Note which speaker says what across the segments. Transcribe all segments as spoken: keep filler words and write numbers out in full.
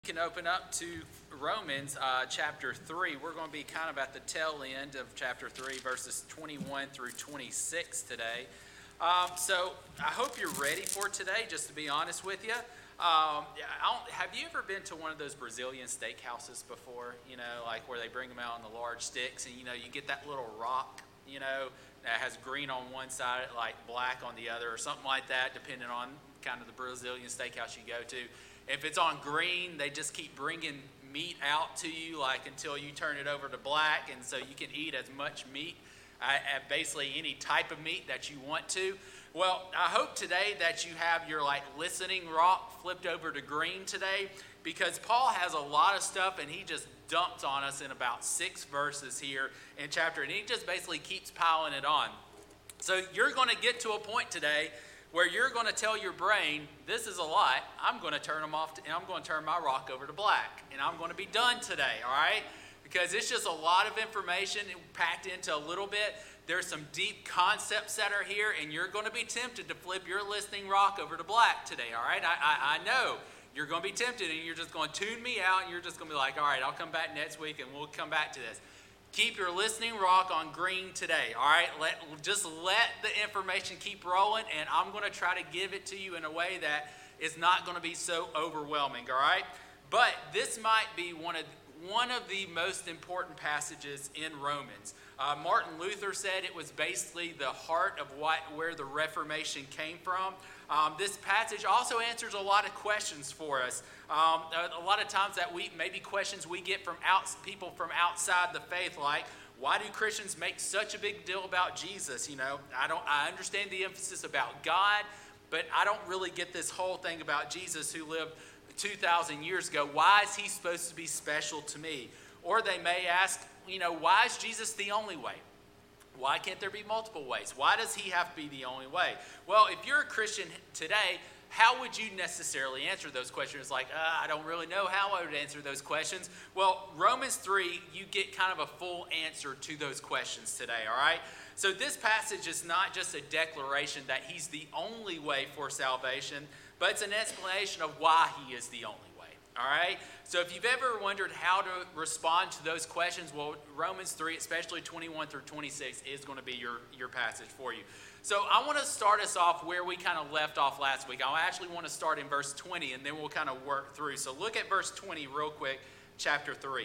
Speaker 1: You can open up to Romans uh, chapter three. We're going to be kind of at the tail end of chapter three, verses twenty-one through twenty-six today. Um, so I hope you're ready for today, just to be honest with you. Um, I don't, have you ever been to one of those Brazilian steakhouses before? You know, like where they bring them out on the large sticks and, you know, you get that little rock, you know, that has green on one side, like black on the other or something like that, depending on kind of the Brazilian steakhouse you go to. If it's on green, they just keep bringing meat out to you, like until you turn it over to black, and so you can eat as much meat, uh, basically any type of meat that you want to. Well, I hope today that you have your like listening rock flipped over to green today, because Paul has a lot of stuff, and he just dumps on us in about six verses here in chapter, and he just basically keeps piling it on. So you're going to get to a point today where you're going to tell your brain, this is a lot, I'm going to turn them off, to, and I'm going to turn my rock over to black, and I'm going to be done today, all right? Because it's just a lot of information packed into a little bit. There's some deep concepts that are here, and you're going to be tempted to flip your listening rock over to black today, all right? I, I, I know you're going to be tempted, and you're just going to tune me out, and you're just going to be like, all right, I'll come back next week, and we'll come back to this. Keep your listening rock on green today, all right? Let, just let the information keep rolling, and I'm going to try to give it to you in a way that is not going to be so overwhelming, all right? But this might be one of one of the most important passages in Romans. Uh, Martin Luther said it was basically the heart of what where the Reformation came from. Um, this passage also answers a lot of questions for us. Um, a, a lot of times that we maybe questions we get from out, people from outside the faith, like, why do Christians make such a big deal about Jesus? You know, I don't. I understand the emphasis about God, but I don't really get this whole thing about Jesus who lived two thousand years ago. Why is he supposed to be special to me? Or they may ask, you know, why is Jesus the only way? Why can't there be multiple ways? Why does he have to be the only way? Well, if you're a Christian today, how would you necessarily answer those questions? Like, uh, I don't really know how I would answer those questions. Well, Romans three, you get kind of a full answer to those questions today, all right? So this passage is not just a declaration that he's the only way for salvation, but it's an explanation of why he is the only way, all right? So if you've ever wondered how to respond to those questions, well, Romans three, especially twenty-one through twenty-six, is going to be your, your passage for you. So I want to start us off where we kind of left off last week. I actually want to start in verse twenty, and then we'll kind of work through. So look at verse twenty real quick, chapter three. It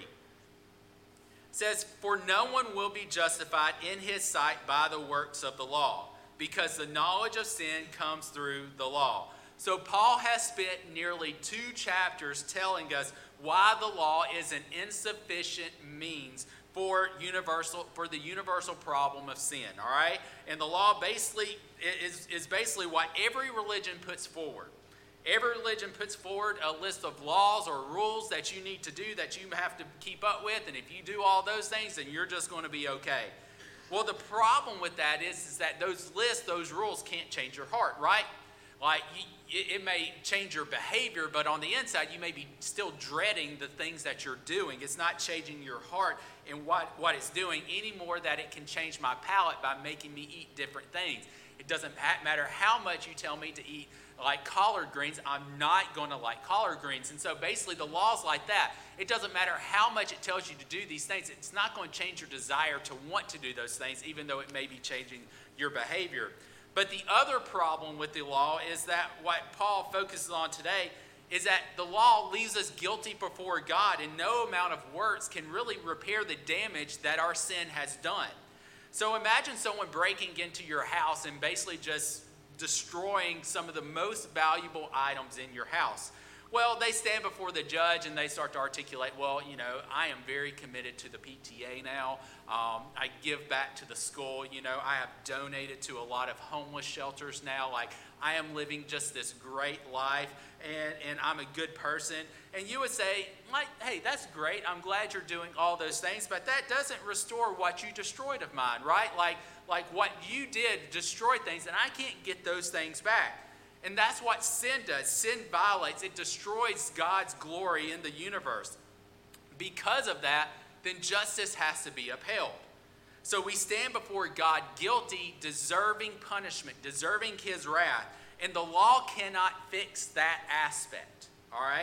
Speaker 1: says, "For no one will be justified in his sight by the works of the law, because the knowledge of sin comes through the law." So Paul has spent nearly two chapters telling us why the law is an insufficient means for universal for the universal problem of sin, all right? And the law basically is, is basically what every religion puts forward. Every religion puts forward a list of laws or rules that you need to do that you have to keep up with, and if you do all those things, then you're just going to be okay. Well, the problem with that is, is that those lists, those rules can't change your heart, right? Like, it may change your behavior, but on the inside, you may be still dreading the things that you're doing. It's not changing your heart and what, what it's doing any more that it can change my palate by making me eat different things. It doesn't matter how much you tell me to eat like collard greens, I'm not going to like collard greens. And so basically the law's like that. It doesn't matter how much it tells you to do these things. It's not going to change your desire to want to do those things, even though it may be changing your behavior. But the other problem with the law is that what Paul focuses on today is that the law leaves us guilty before God, and no amount of works can really repair the damage that our sin has done. So imagine someone breaking into your house and basically just destroying some of the most valuable items in your house. Well, they stand before the judge and they start to articulate, well, you know, I am very committed to the P T A now. Um, I give back to the school. You know, I have donated to a lot of homeless shelters now. Like, I am living just this great life, and, and I'm a good person. And you would say, like, hey, that's great. I'm glad you're doing all those things, but that doesn't restore what you destroyed of mine, right? Like, like what you did destroyed things, and I can't get those things back. And that's what sin does. Sin violates. It destroys God's glory in the universe. Because of that, then justice has to be upheld. So we stand before God guilty, deserving punishment, deserving his wrath. And the law cannot fix that aspect. All right?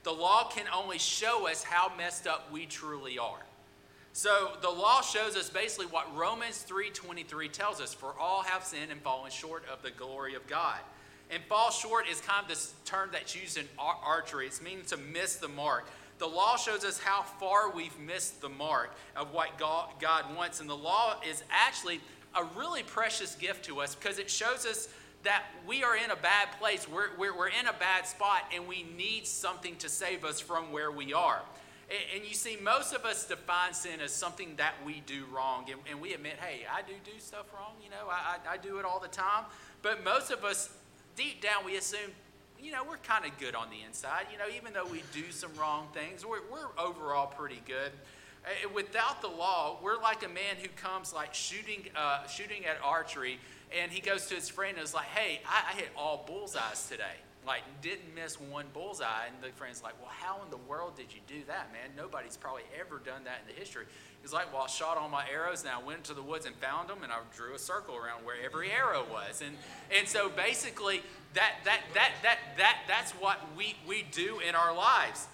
Speaker 1: The law can only show us how messed up we truly are. So the law shows us basically what Romans three twenty-three tells us. For all have sinned and fallen short of the glory of God. And fall short is kind of this term that's used in archery. It means to miss the mark. The law shows us how far we've missed the mark of what God wants. And the law is actually a really precious gift to us because it shows us that we are in a bad place. We're, we're, we're in a bad spot and we need something to save us from where we are. And, and you see, most of us define sin as something that we do wrong. And, and we admit, hey, I do do stuff wrong. You know, I, I, I do it all the time. But most of us, deep down, we assume, you know, we're kind of good on the inside. You know, even though we do some wrong things, we're, we're overall pretty good. Uh, without the law, we're like a man who comes like shooting, uh, shooting at archery, and he goes to his friend and is like, hey, I, I hit all bullseyes today. Like, didn't miss one bullseye. And the friend's like, well, how in the world did you do that, man? Nobody's probably ever done that in the history. He's like, well, I shot all my arrows, and I went into the woods and found them, and I drew a circle around where every arrow was. And and so basically, that that that that that that's what we, we do in our lives.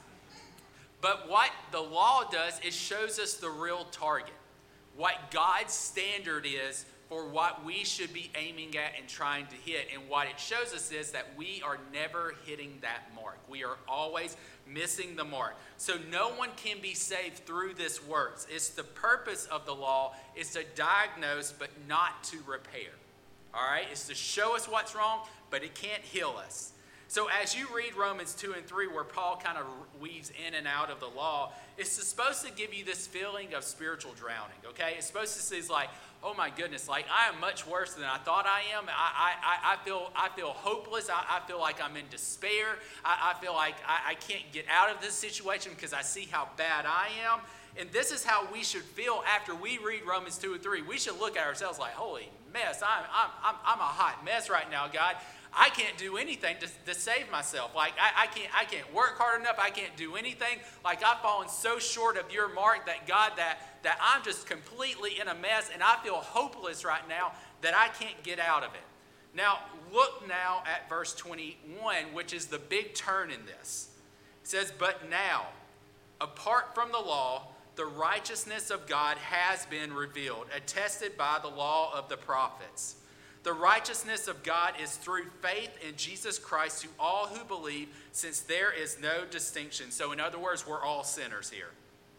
Speaker 1: But what the law does is shows us the real target, what God's standard is for what we should be aiming at and trying to hit. And what it shows us is that we are never hitting that mark. We are always missing the mark. So no one can be saved through this works. It's the purpose of the law is to diagnose but not to repair. All right? It's to show us what's wrong, but it can't heal us. So as you read Romans two and three, where Paul kind of weaves in and out of the law, it's supposed to give you this feeling of spiritual drowning, okay? It's supposed to say, like, oh my goodness, like I am much worse than I thought I am. I I, I feel I feel hopeless. I, I feel like I'm in despair. I, I feel like I, I can't get out of this situation because I see how bad I am. And this is how we should feel after we read Romans two and three. We should look at ourselves like, holy mess, I'm I'm I'm, I'm a hot mess right now, God. I can't do anything to, to save myself. Like I, I can't I can't work hard enough. I can't do anything. Like I've fallen so short of your mark that God that that I'm just completely in a mess and I feel hopeless right now that I can't get out of it. Now look now at verse twenty-one, which is the big turn in this. It says, "But now, apart from the law, the righteousness of God has been revealed, attested by the law of the prophets. The righteousness of God is through faith in Jesus Christ to all who believe, since there is no distinction." So in other words, we're all sinners here.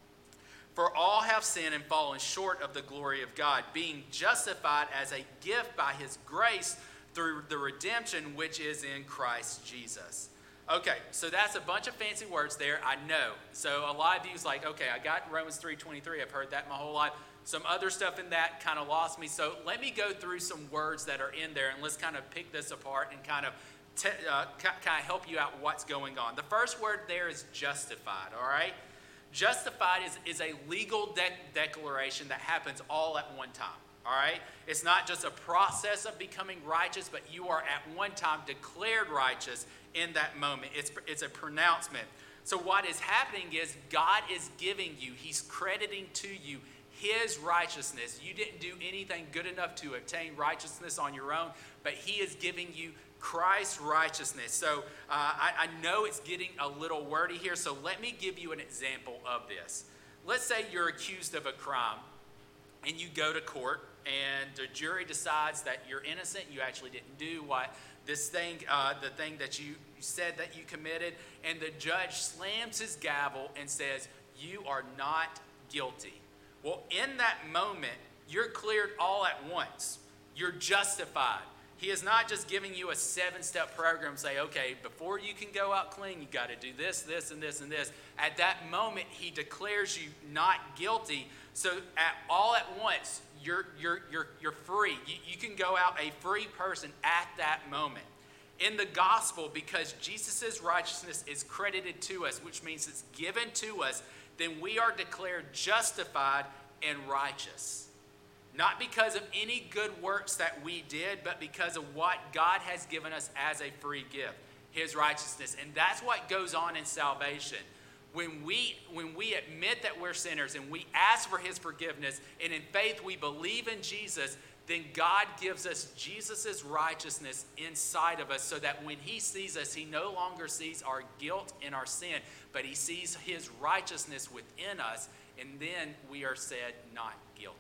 Speaker 1: "For all have sinned and fallen short of the glory of God, being justified as a gift by his grace through the redemption which is in Christ Jesus." Okay, so that's a bunch of fancy words there, I know. So a lot of you is like, okay, I got Romans three twenty-three, I've heard that my whole life. Some other stuff in that kind of lost me. So let me go through some words that are in there and let's kind of pick this apart and kind of te- uh, kind of help you out what's going on. The first word there is justified, all right? Justified is, is a legal de- declaration that happens all at one time, all right? It's not just a process of becoming righteous, but you are at one time declared righteous in that moment. It's, it's a pronouncement. So what is happening is God is giving you, he's crediting to you his righteousness. You didn't do anything good enough to obtain righteousness on your own, but he is giving you Christ's righteousness. So uh, I, I know it's getting a little wordy here, so let me give you an example of this. Let's say you're accused of a crime, and you go to court, and the jury decides that you're innocent, you actually didn't do what this thing, uh, the thing that you said that you committed, and the judge slams his gavel and says, you are not guilty. Well, in that moment, you're cleared all at once. You're justified. He is not just giving you a seven-step program, say, okay, before you can go out clean, you got to do this, this, and this, and this. At that moment, he declares you not guilty. So at all at once, you're you're you're you're free. You, you can go out a free person at that moment. In the gospel, because Jesus' righteousness is credited to us, which means it's given to us, then we are declared justified and righteous. Not because of any good works that we did, but because of what God has given us as a free gift, his righteousness. And that's what goes on in salvation. When we, when we admit that we're sinners and we ask for his forgiveness, and in faith we believe in Jesus, then God gives us Jesus' righteousness inside of us so that when he sees us, he no longer sees our guilt and our sin, but he sees his righteousness within us, and then we are said not guilty.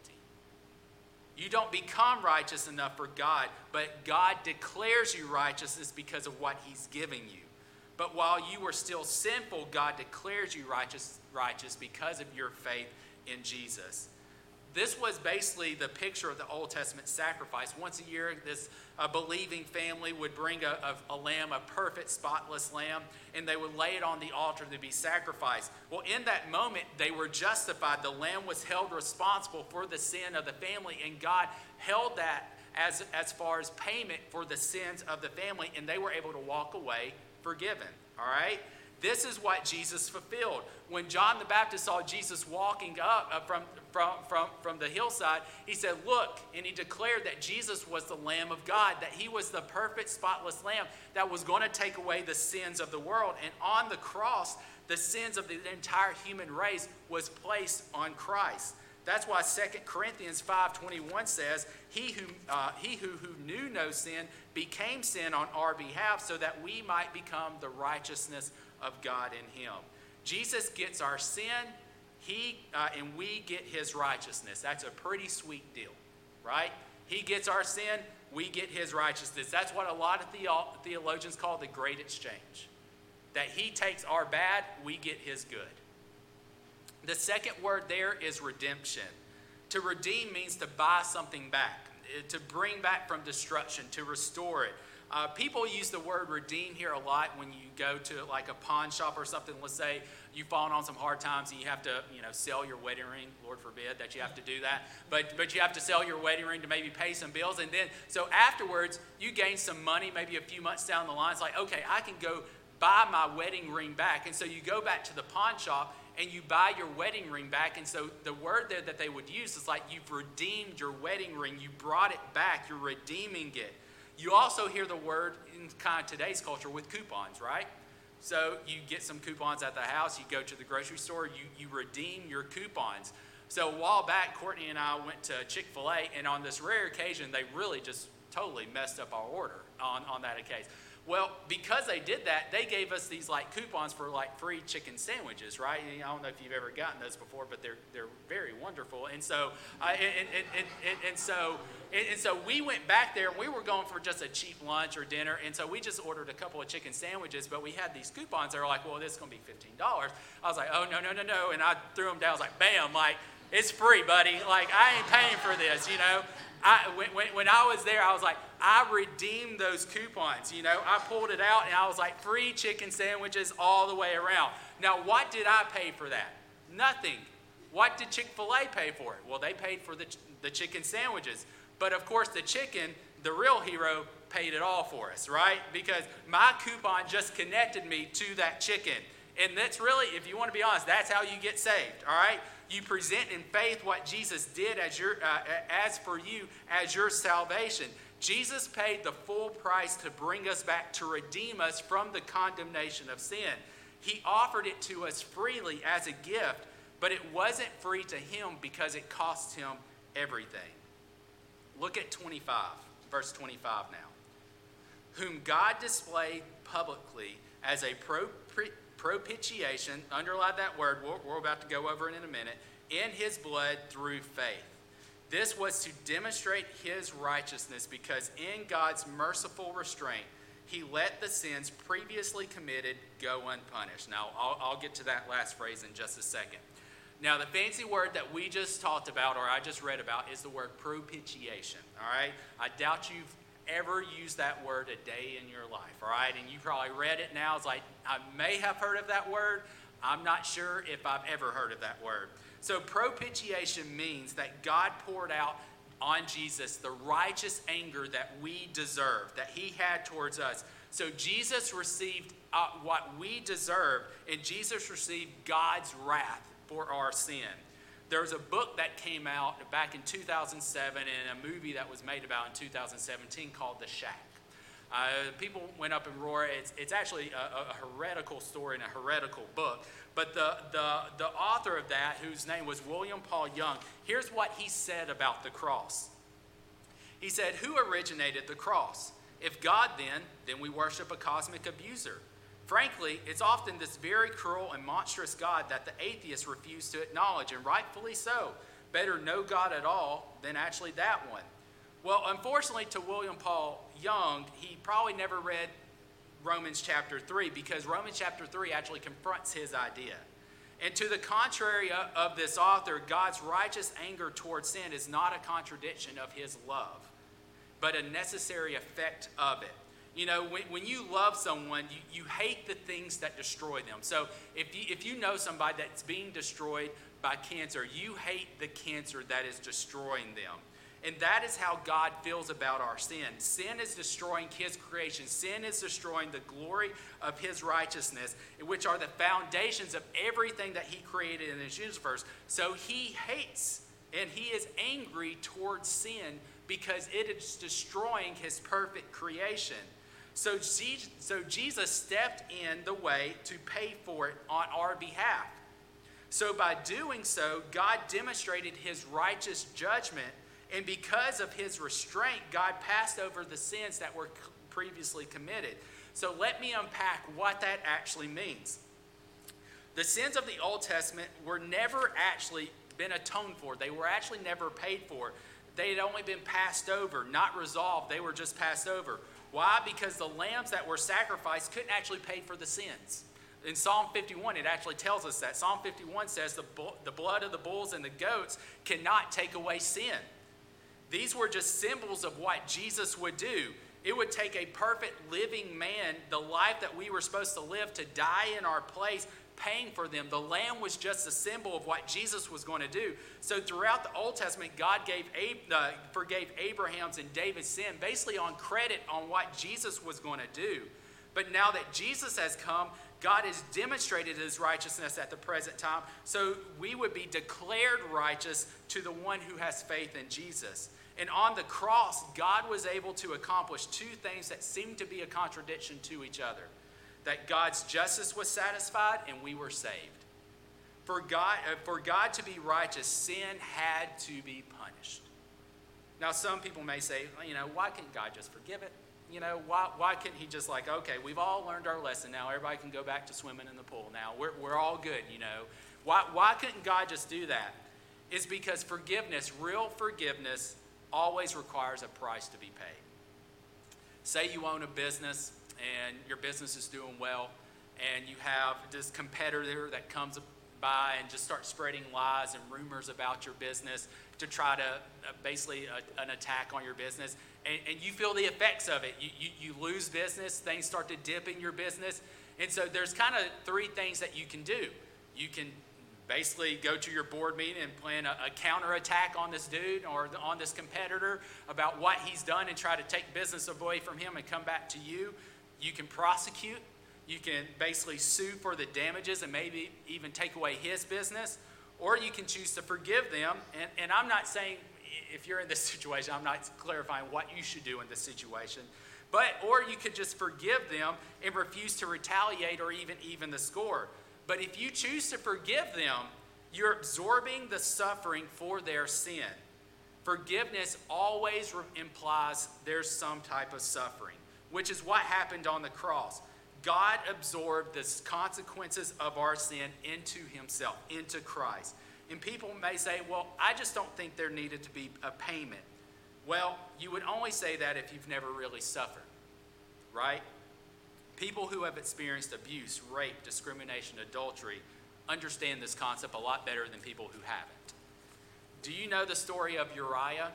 Speaker 1: You don't become righteous enough for God, but God declares you righteousness because of what he's giving you. But while you were still sinful, God declares you righteous, righteous because of your faith in Jesus. This was basically the picture of the Old Testament sacrifice. Once a year, this uh, believing family would bring a, a, a lamb, a perfect, spotless lamb, and they would lay it on the altar to be sacrificed. Well, in that moment, they were justified. The lamb was held responsible for the sin of the family, and God held that as, as far as payment for the sins of the family, and they were able to walk away forgiven. All right? This is what Jesus fulfilled. When John the Baptist saw Jesus walking up uh, from, from, from, from the hillside, he said, look, and he declared that Jesus was the Lamb of God, that he was the perfect, spotless Lamb that was going to take away the sins of the world. And on the cross, the sins of the entire human race was placed on Christ. That's why Second Corinthians five twenty-one says, he who, uh, he who, who knew no sin became sin on our behalf so that we might become the righteousness of God in him. Jesus gets our sin, he uh, and we get his righteousness. That's a pretty sweet deal, right? He gets our sin, we get his righteousness. That's what a lot of theo- theologians call the great exchange. That he takes our bad, we get his good. The second word there is redemption. To redeem means to buy something back, to bring back from destruction, to restore it. Uh, people use the word redeem here a lot when you go to like a pawn shop or something. Let's say you've fallen on some hard times and you have to, you know, sell your wedding ring. Lord forbid that you have to do that. But but you have to sell your wedding ring to maybe pay some bills. And then, so afterwards, you gain some money, maybe a few months down the line. It's like, okay, I can go buy my wedding ring back. And so you go back to the pawn shop and you buy your wedding ring back. And so the word there that they would use is like you've redeemed your wedding ring. You brought it back. You're redeeming it. You also hear the word in kind of today's culture with coupons, right? So you get some coupons at the house, you go to the grocery store, you, you redeem your coupons. So a while back, Courtney and I went to Chick-fil-A, and on this rare occasion, they really just totally messed up our order on, on that occasion. Well, because they did that, they gave us these like coupons for like free chicken sandwiches, right? And I don't know if you've ever gotten those before, but they're they're very wonderful. And so, uh, and, and, and, and, and so, and, and so we went back there, and we were going for just a cheap lunch or dinner, and so we just ordered a couple of chicken sandwiches. But we had these coupons that were like, well, this is going to be fifteen dollars. I was like, oh no no no no, and I threw them down. I was like, bam, like it's free, buddy. Like I ain't paying for this, you know. I, when, when, when I was there, I was like, I redeemed those coupons, you know. I pulled it out, and I was like, free chicken sandwiches all the way around. Now, what did I pay for that? Nothing. What did Chick-fil-A pay for it? Well, they paid for the, the chicken sandwiches. But, of course, the chicken, the real hero, paid it all for us, right? Because my coupon just connected me to that chicken. And that's really, if you want to be honest, that's how you get saved, all right? You present in faith what Jesus did as your, uh, as for you as your salvation. Jesus paid the full price to bring us back, to redeem us from the condemnation of sin. He offered it to us freely as a gift, but it wasn't free to him because it cost him everything. Look at twenty-five, verse twenty-five now. Whom God displayed publicly as a pro. propitiation, underline that word, we're, we're about to go over it in a minute, in his blood through faith. This was to demonstrate his righteousness because in God's merciful restraint, he let the sins previously committed go unpunished. Now, I'll, I'll get to that last phrase in just a second. Now, the fancy word that we just talked about, or I just read about, is the word propitiation, all right? I doubt you've ever use that word a day in your life, all right? And you probably read it now. It's like, I may have heard of that word. I'm not sure if I've ever heard of that word. So propitiation means that God poured out on Jesus the righteous anger that we deserve, that he had towards us. So Jesus received uh, what we deserved, and Jesus received God's wrath for our sin. There was a book that came out back in two thousand seven and a movie that was made about in two thousand seventeen called The Shack. Uh, people went up and roared. It's, it's actually a, a heretical story and a heretical book. But the, the, the author of that, whose name was William Paul Young, here's what he said about the cross. He said, who originated the cross? If God then, then we worship a cosmic abuser. Frankly, it's often this very cruel and monstrous God that the atheists refuse to acknowledge, and rightfully so. Better no God at all than actually that one. Well, unfortunately to William Paul Young, he probably never read Romans chapter three, because Romans chapter three actually confronts his idea. And to the contrary of this author, God's righteous anger towards sin is not a contradiction of his love, but a necessary effect of it. You know, when, when you love someone, you, you hate the things that destroy them. So if you, if you know somebody that's being destroyed by cancer, you hate the cancer that is destroying them. And that is how God feels about our sin. Sin is destroying his creation. Sin is destroying the glory of his righteousness, which are the foundations of everything that he created in his universe. So he hates and he is angry towards sin because it is destroying his perfect creation. So, so Jesus stepped in the way to pay for it on our behalf. So by doing so, God demonstrated his righteous judgment. And because of his restraint, God passed over the sins that were previously committed. So let me unpack what that actually means. The sins of the Old Testament were never actually been atoned for. They were actually never paid for. They had only been passed over, not resolved. They were just passed over. Why? Because the lambs that were sacrificed couldn't actually pay for the sins. In Psalm fifty-one, it actually tells us that. Psalm fifty-one says the, the blood of the bulls and the goats cannot take away sin. These were just symbols of what Jesus would do. It would take a perfect living man, the life that we were supposed to live, to die in our place, paying for them. The lamb was just a symbol of what Jesus was going to do. So throughout the Old Testament, God gave uh, forgave Abraham's and David's sin basically on credit on what Jesus was going to do. But now that Jesus has come, God has demonstrated his righteousness at the present time, so we would be declared righteous to the one who has faith in Jesus. And on the cross, God was able to accomplish two things that seemed to be a contradiction to each other. That God's justice was satisfied and we were saved. For God, uh, for God to be righteous, sin had to be punished. Now, some people may say, you know, why can't God just forgive it? You know, why, why couldn't he just like, okay, we've all learned our lesson now. Everybody can go back to swimming in the pool now. We're, we're all good, you know. Why, why couldn't God just do that? It's because forgiveness, real forgiveness, always requires a price to be paid. Say you own a business and your business is doing well, and you have this competitor that comes by and just starts spreading lies and rumors about your business to try to uh, basically uh, an attack on your business, and, and you feel the effects of it. You, you, you lose business, things start to dip in your business, and so there's kind of three things that you can do. You can basically go to your board meeting and plan a, a counterattack on this dude or the, on this competitor about what he's done and try to take business away from him and come back to you. You can prosecute. You can basically sue for the damages and maybe even take away his business. Or you can choose to forgive them. And, and I'm not saying if you're in this situation, I'm not clarifying what you should do in this situation. But, or you could just forgive them and refuse to retaliate or even even the score. But if you choose to forgive them, you're absorbing the suffering for their sin. Forgiveness always re- implies there's some type of suffering, which is what happened on the cross. God absorbed the consequences of our sin into himself, into Christ. And people may say, well, I just don't think there needed to be a payment. Well, you would only say that if you've never really suffered, right? People who have experienced abuse, rape, discrimination, adultery, understand this concept a lot better than people who haven't. Do you know the story of Uriah?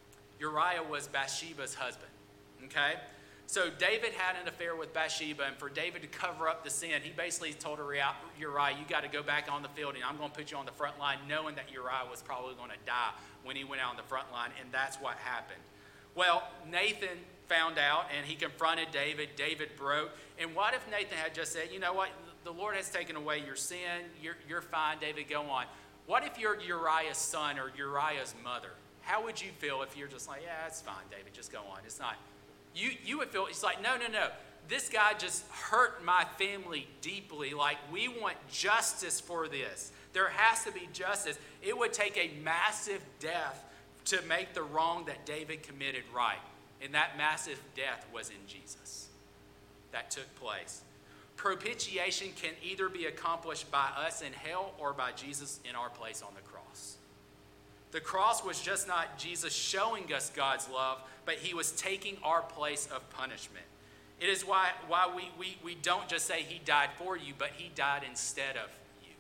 Speaker 1: Uriah was Bathsheba's husband, okay? So David had an affair with Bathsheba, and for David to cover up the sin, he basically told Uriah, you got to go back on the field, and I'm going to put you on the front line, knowing that Uriah was probably going to die when he went out on the front line, and that's what happened. Well, Nathan found out, and he confronted David. David broke. And what if Nathan had just said, you know what, the Lord has taken away your sin. You're, you're fine, David, go on. What if you're Uriah's son or Uriah's mother? How would you feel if you're just like, yeah, it's fine, David, just go on. It's not. You, you would feel, it's like, no, no, no. This guy just hurt my family deeply. Like, we want justice for this. There has to be justice. It would take a massive death to make the wrong that David committed right. And that massive death was in Jesus. That took place. Propitiation can either be accomplished by us in hell or by Jesus in our place on the cross. The cross was just not Jesus showing us God's love, but he was taking our place of punishment. It is why, why we, we, we don't just say he died for you, but he died instead of you.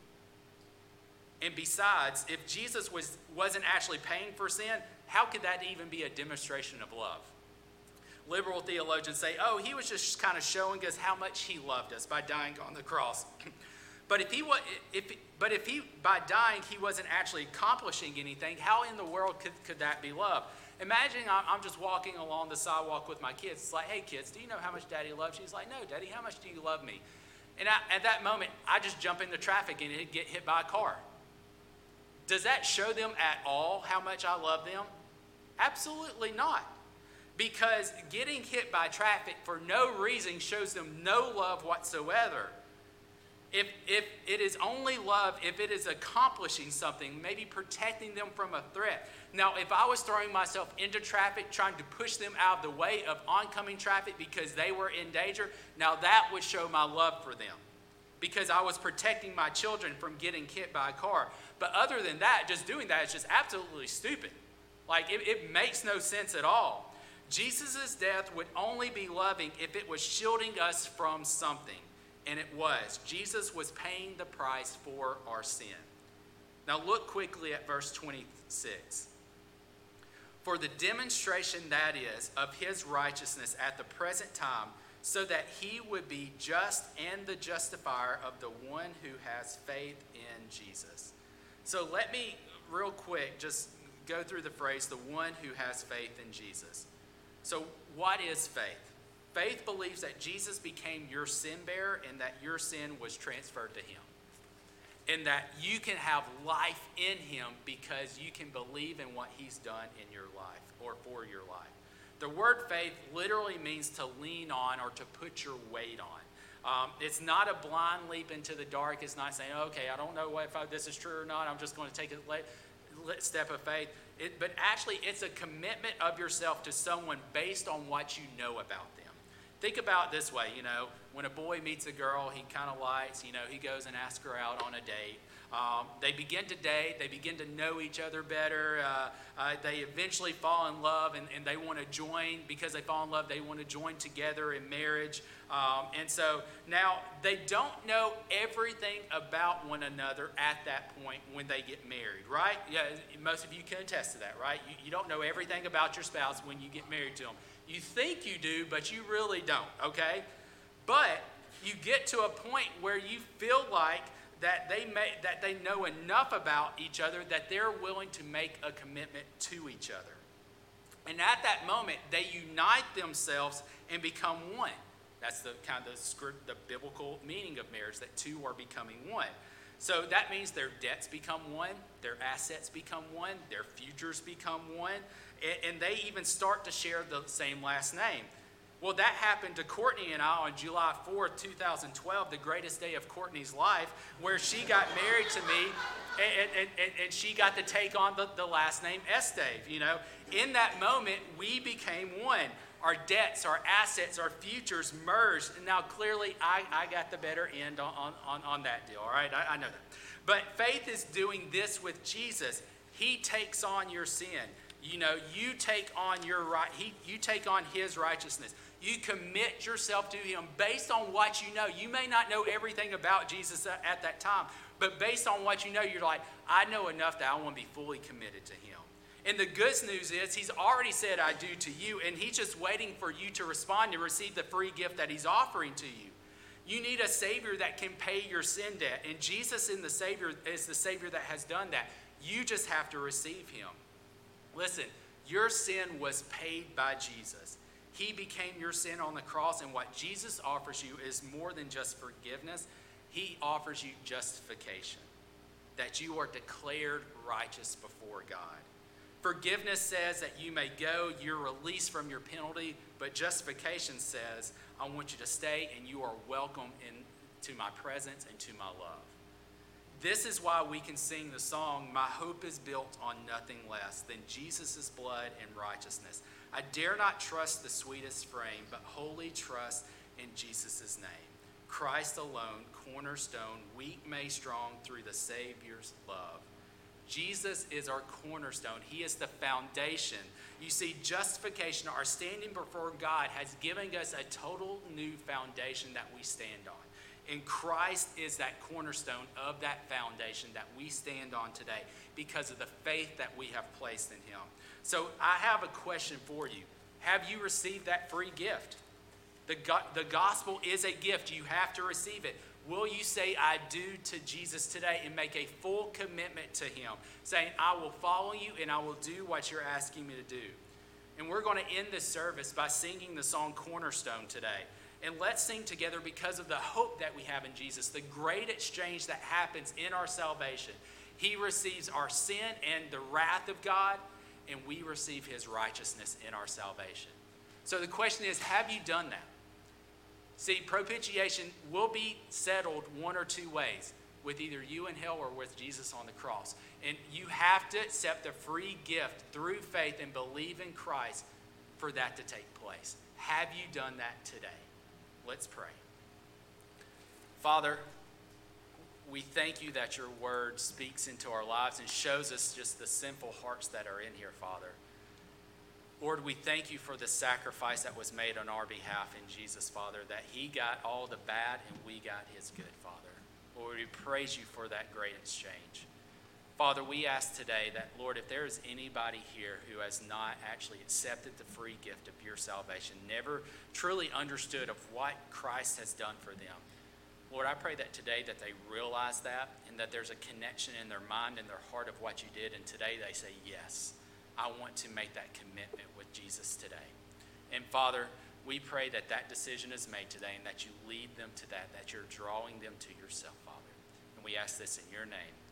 Speaker 1: And besides, if Jesus was, wasn't actually paying for sin, how could that even be a demonstration of love? Liberal theologians say, oh, he was just kind of showing us how much he loved us by dying on the cross. But if he was, if, but if he, by dying, he wasn't actually accomplishing anything, how in the world could, could that be love? Imagine I'm, I'm just walking along the sidewalk with my kids. It's like, hey, kids, do you know how much Daddy loves you? He's like, no, Daddy, how much do you love me? And I, at that moment, I just jump into traffic and get hit by a car. Does that show them at all how much I love them? Absolutely not. Because getting hit by traffic for no reason shows them no love whatsoever. If, if it is only love, if it is accomplishing something, maybe protecting them from a threat. Now, if I was throwing myself into traffic, trying to push them out of the way of oncoming traffic because they were in danger, now that would show my love for them. Because I was protecting my children from getting hit by a car. But other than that, just doing that is just absolutely stupid. Like, it, it makes no sense at all. Jesus' death would only be loving if it was shielding us from something. And it was. Jesus was paying the price for our sin. Now look quickly at verse twenty-six. For the demonstration, that is, of his righteousness at the present time, so that he would be just and the justifier of the one who has faith in Jesus. So let me, real quick, just go through the phrase, the one who has faith in Jesus. So what is faith? Faith believes that Jesus became your sin bearer and that your sin was transferred to him. And that you can have life in him because you can believe in what he's done in your life or for your life. The word faith literally means to lean on or to put your weight on. Um, it's not a blind leap into the dark. It's not saying, okay, I don't know what, if I, this is true or not. I'm just going to take a step of faith. It, but actually, it's a commitment of yourself to someone based on what you know about them. Think about it this way, you know, when a boy meets a girl he kind of likes, you know, he goes and asks her out on a date. Um, they begin to date, they begin to know each other better, uh, uh, they eventually fall in love and, and they want to join, because they fall in love, they want to join together in marriage. Um, and so now they don't know everything about one another at that point when they get married, right? Yeah, most of you can attest to that, right? You, you don't know everything about your spouse when you get married to them. You think you do, but you really don't, okay? But you get to a point where you feel like that they may, that they know enough about each other that they're willing to make a commitment to each other. And at that moment, they unite themselves and become one. That's the kind of the, script, the biblical meaning of marriage, that two are becoming one. So that means their debts become one, their assets become one, their futures become one, and, and they even start to share the same last name. Well, that happened to Courtney and I on July fourth, two thousand twelve, the greatest day of Courtney's life, where she got married to me, and, and, and, and she got to take on the, the last name Esteve, you know. In that moment, we became one. Our debts, our assets, our futures merged. And now, clearly, I, I got the better end on, on, on that deal, all right? I, I know that. But faith is doing this with Jesus. He takes on your sin. You know, you take on your right, he, you take on his righteousness. You commit yourself to him based on what you know. You may not know everything about Jesus at, at that time, but based on what you know, you're like, I know enough that I want to be fully committed to him. And the good news is he's already said, I do to you, and he's just waiting for you to respond and receive the free gift that he's offering to you. You need a Savior that can pay your sin debt, and Jesus in the Savior is the Savior that has done that. You just have to receive him. Listen, your sin was paid by Jesus. He became your sin on the cross, and what Jesus offers you is more than just forgiveness. He offers you justification, that you are declared righteous before God. Forgiveness says that you may go, you're released from your penalty, but justification says, I want you to stay and you are welcome into my presence and to my love. This is why we can sing the song, "My hope is built on nothing less than Jesus' blood and righteousness. I dare not trust the sweetest frame, but wholly trust in Jesus' name. Christ alone, cornerstone, weak made strong through the Savior's love." Jesus is our cornerstone. He is the foundation. You see, justification, our standing before God, has given us a total new foundation that we stand on. And Christ is that cornerstone of that foundation that we stand on today because of the faith that we have placed in him. So I have a question for you. Have you received that free gift? The, go- the gospel is a gift. You have to receive it. Will you say, "I do" to Jesus today and make a full commitment to him, saying, "I will follow you and I will do what you're asking me to do"? And we're going to end this service by singing the song Cornerstone today. And let's sing together because of the hope that we have in Jesus, the great exchange that happens in our salvation. He receives our sin and the wrath of God, and we receive his righteousness in our salvation. So the question is, have you done that? See, propitiation will be settled one or two ways, with either you in hell or with Jesus on the cross. And you have to accept the free gift through faith and believe in Christ for that to take place. Have you done that today? Let's pray. Father, we thank you that your word speaks into our lives and shows us just the sinful hearts that are in here, Father. Lord, we thank you for the sacrifice that was made on our behalf in Jesus, Father, that he got all the bad and we got his good, Father. Lord, we praise you for that great exchange. Father, we ask today that, Lord, if there is anybody here who has not actually accepted the free gift of your salvation, never truly understood of what Christ has done for them, Lord, I pray that today that they realize that and that there's a connection in their mind and their heart of what you did, and today they say, "Yes, I want to make that commitment with Jesus today." And Father, we pray that that decision is made today and that you lead them to that, that you're drawing them to yourself, Father. And we ask this in your name.